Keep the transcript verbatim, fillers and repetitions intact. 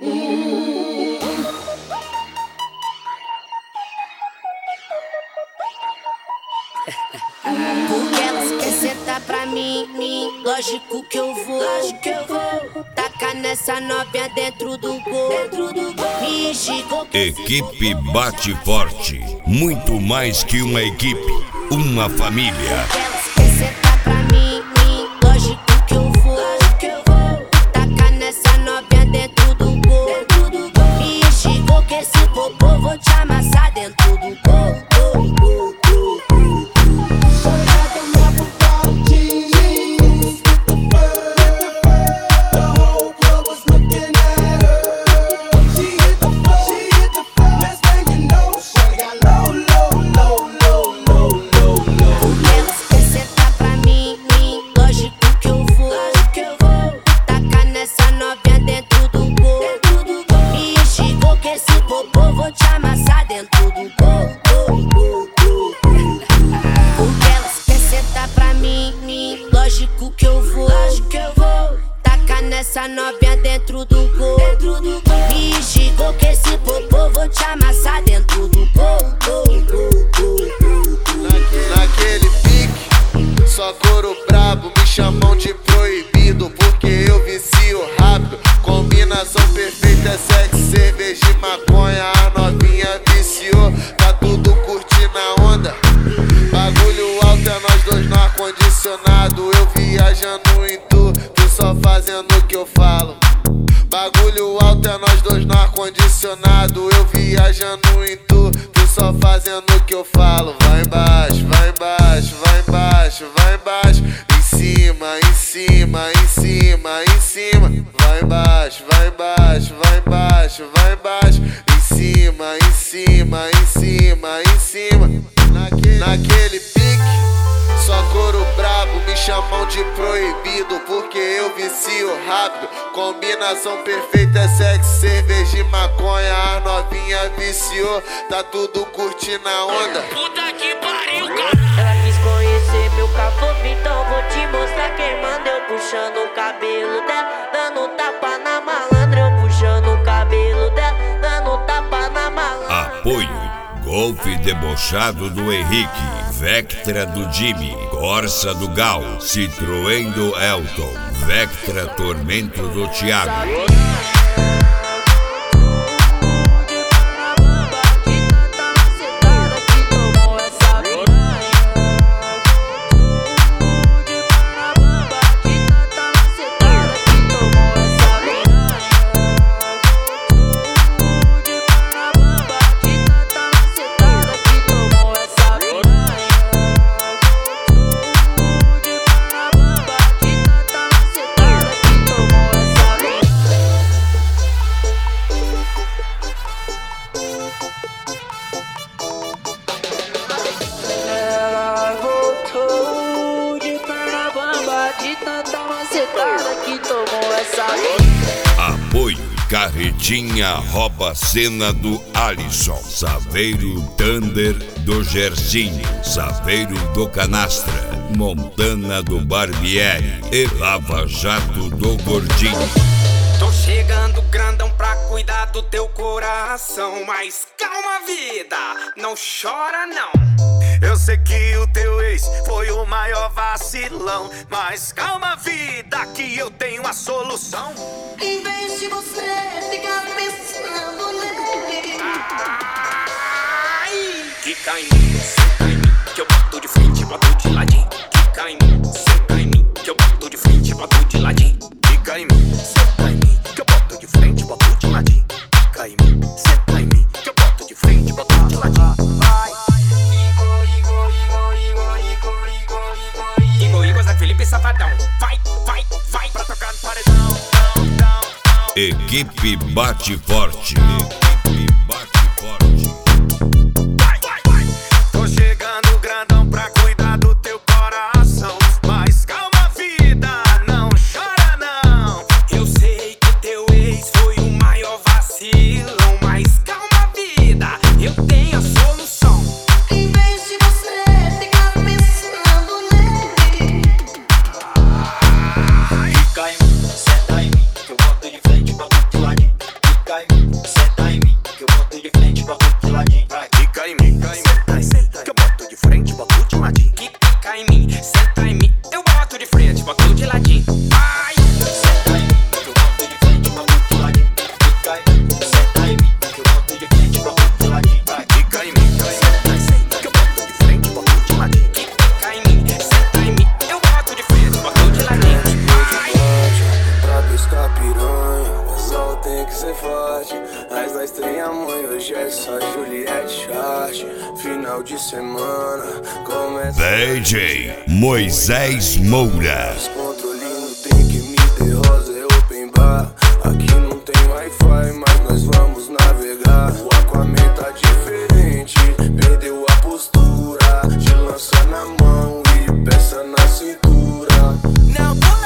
Porque elas querem sentar pra mim, mim, lógico que eu vou, lógico que eu vou. Tacar nessa novinha dentro do gol, dentro do gol. Me enxigou que Equipe Bate Forte, muito mais que uma equipe, uma família. elas querem sentar pra mim, mim, lógico que eu vou, lógico que eu vou. Tacar nessa novinha dentro do gol, dentro do gol. Me enxigou que esse popô vou te amassar dentro do gol, gol, gol, gol, gol. Essa novinha dentro do gol, dentro do gol. Me enxigou que esse popô vou te amassar dentro do gol, gol, gol, gol, gol. Naquele, naquele pique, só couro brabo, me chamam de proibido porque eu vicio rápido. Combinação perfeita é sexo, cerveja e maconha. A novinha viciou, tá tudo curtindo a onda. Bagulho alto é nós dois no ar-condicionado. Eu viajando em tu, tu só fazendo o que eu falo. Bagulho alto é nós dois no ar-condicionado. Eu viajando em tu, tu só fazendo o que eu falo. Vai embaixo, vai embaixo, vai embaixo, vai embaixo. Em cima, em cima, em cima, em cima. Vai embaixo, vai embaixo, vai embaixo, vai embaixo. Em cima, em cima, em cima, em cima. Naquele, naquele pique, só couro brabo, me chamam de proibido porque eu vicio rápido. Combinação perfeita é sexo, cerveja e maconha. A novinha viciou, tá tudo curtindo a onda. Puta que pariu, cara. Ela quis conhecer meu caboclo, então vou te mostrar quem manda. Eu puxando o cabelo dela, dando tapa na malandra. Eu puxando o cabelo dela, dando tapa na malandra. Apoio Golfe Debochado do Henrique, Vectra do Jimmy, Corsa do Gal, Citroën do Elton, Vectra Tormento do Thiago. Apoio Carretinha Rouba Cena do Alisson, Saveiro Thunder do Gersinho, Saveiro do Canastra, Montana do Barbieri e Lava Jato do Gordinho. Tô chegando grandão pra cuidar do teu coração. Mas calma, vida, não chora não. Eu sei que o teu ex foi o maior vacilão, mas calma, vida, que eu tenho a solução. Em vez de você ficar pensando nele, Ai, quica em mim, senta em mim, que eu boto de frente, boto de ladinho. Quica em mim, senta em mim, que eu boto de frente, boto de ladinho. Fica em mim, senta em mim, que eu boto de frente, boto de ladinho. Fica em mim, senta em mim, que eu boto de frente, boto de ladinho. Vai. Igor, Igor, Zé Felipe, safadão. Vai, vai, vai pra tocar no paredão. Equipe Bate Forte. Equipe Bate Forte. Vai, vai, vai. Tô chegando grandão pra cuidar do teu coração, mas calma, vida, não chora não. Eu sei que teu ex foi o maior vacilão, mas calma, vida, eu tenho a solução. em vez de você ficar pensando nele, Fica em mim, senta em mim, que eu boto de frente, boto de ladinho. senta em mim, eu boto de frente, boto de ladinho. Ai, senta em mim, eu boto de frente, boto de ladinho. Senta em mim, eu boto de frente, boto de ladinho. Fica em mim, senta, senta, que eu boto de frente, boto de ladinho. Fica em mim, senta em mim, eu boto de frente, boto de ladinho. Ai, pra pescar piranha, o sol tem que ser forte. Mas nós tem amanhã, hoje é só Juliette Chart. Final de semana, começa D J Moisés Moura. descontrole no drink, me dê rosa, é open bar. Aqui não tem Wi-Fi, mas nós vamos navegar. O Aquaman tá diferente, perdeu a postura. De lança na mão e peça na cintura. Now boy